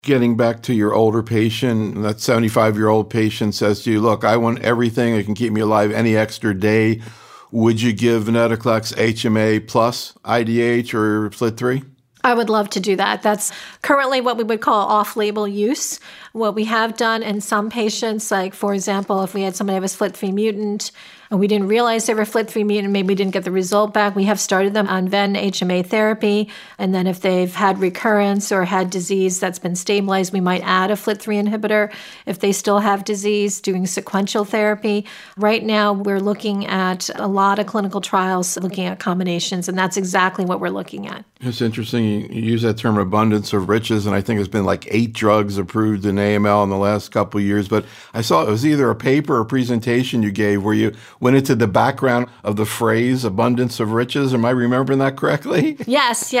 Getting back to your older patient, that 75-year-old patient says to you, look, I want everything that can keep me alive any extra day. Would you give venetoclax HMA plus IDH or FLT3? I would love to do that. That's currently what we would call off-label use. What we have done in some patients, like, for example, if we had somebody that was FLT3 mutant and we didn't realize they were FLT3 mutant, maybe we didn't get the result back, we have started them on Ven HMA therapy. And then if they've had recurrence or had disease that's been stabilized, we might add a FLT3 inhibitor. If they still have disease, doing sequential therapy. Right now, we're looking at a lot of clinical trials looking at combinations, and that's exactly what we're looking at. It's interesting. You use that term abundance of riches, and I think there's been like 8 drugs approved in AML in the last couple of years. But I saw it was either a paper or presentation you gave where you went into the background of the phrase abundance of riches. Am I remembering that correctly? Yes.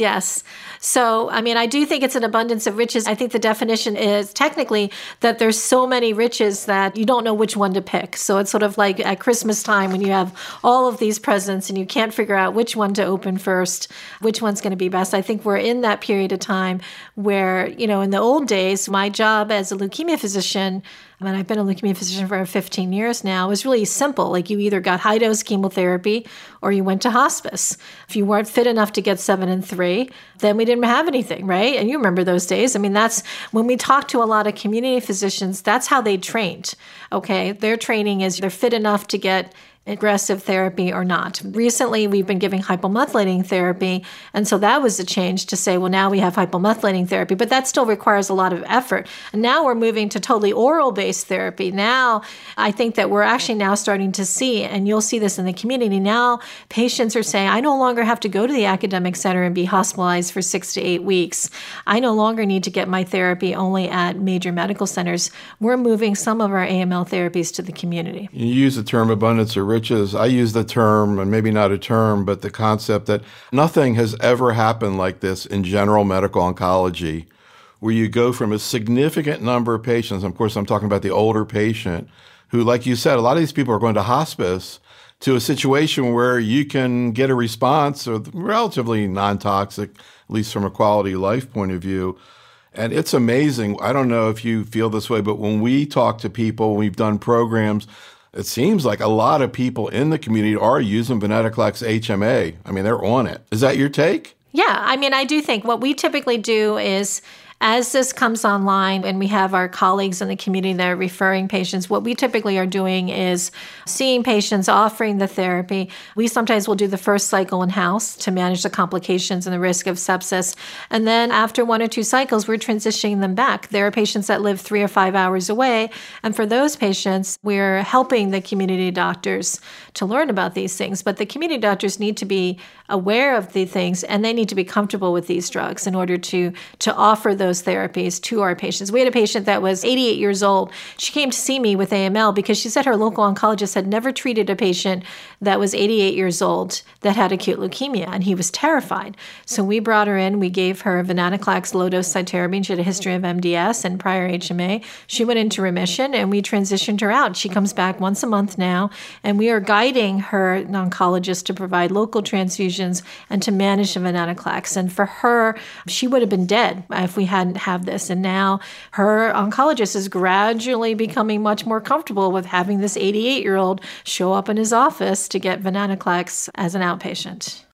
So, I do think it's an abundance of riches. I think the definition is technically that there's so many riches that you don't know which one to pick. So it's sort of like at Christmas time when you have all of these presents and you can't figure out which one to open first, which one's going to be best. I think we're in that period of time where, in the old days, my job as a leukemia physician, and I've been a leukemia physician for 15 years now, it was really simple. Like you either got high-dose chemotherapy or you went to hospice. If you weren't fit enough to get 7 and 3, then we didn't have anything, right? And you remember those days. That's when we talk to a lot of community physicians, that's how they trained, okay? Their training is they're fit enough to get aggressive therapy or not. Recently, we've been giving hypomethylating therapy, and so that was a change to say, well, now we have hypomethylating therapy, but that still requires a lot of effort. And now we're moving to totally oral-based therapy. Now, I think that we're actually now starting to see, and you'll see this in the community, now patients are saying, I no longer have to go to the academic center and be hospitalized for 6 to 8 weeks. I no longer need to get my therapy only at major medical centers. We're moving some of our AML therapies to the community. You use the term abundance of riches. I use the term, and maybe not a term, but the concept that nothing has ever happened like this in general medical oncology, where you go from a significant number of patients, of course I'm talking about the older patient, who, like you said, a lot of these people are going to hospice, to a situation where you can get a response relatively non-toxic, at least from a quality of life point of view. And it's amazing. I don't know if you feel this way, but when we talk to people, we've done programs, it seems like a lot of people in the community are using venetoclax HMA. They're on it. Is that your take? Yeah. I do think what we typically do is, as this comes online and we have our colleagues in the community that are referring patients, what we typically are doing is seeing patients, offering the therapy. We sometimes will do the first cycle in-house to manage the complications and the risk of sepsis. And then after 1 or 2 cycles, we're transitioning them back. There are patients that live 3 or 5 hours away. And for those patients, we're helping the community doctors to learn about these things. But the community doctors need to be aware of the things, and they need to be comfortable with these drugs in order to offer those therapies to our patients. We had a patient that was 88 years old. She came to see me with AML because she said her local oncologist had never treated a patient that was 88 years old that had acute leukemia, and he was terrified. So we brought her in. We gave her venetoclax low-dose cytarabine. She had a history of MDS and prior HMA. She went into remission, and we transitioned her out. She comes back once a month now, and we are guiding her oncologist to provide local transfusions and to manage the venetoclax. And for her, she would have been dead if we hadn't have this. And now her oncologist is gradually becoming much more comfortable with having this 88-year-old show up in his office to get venetoclax as an outpatient.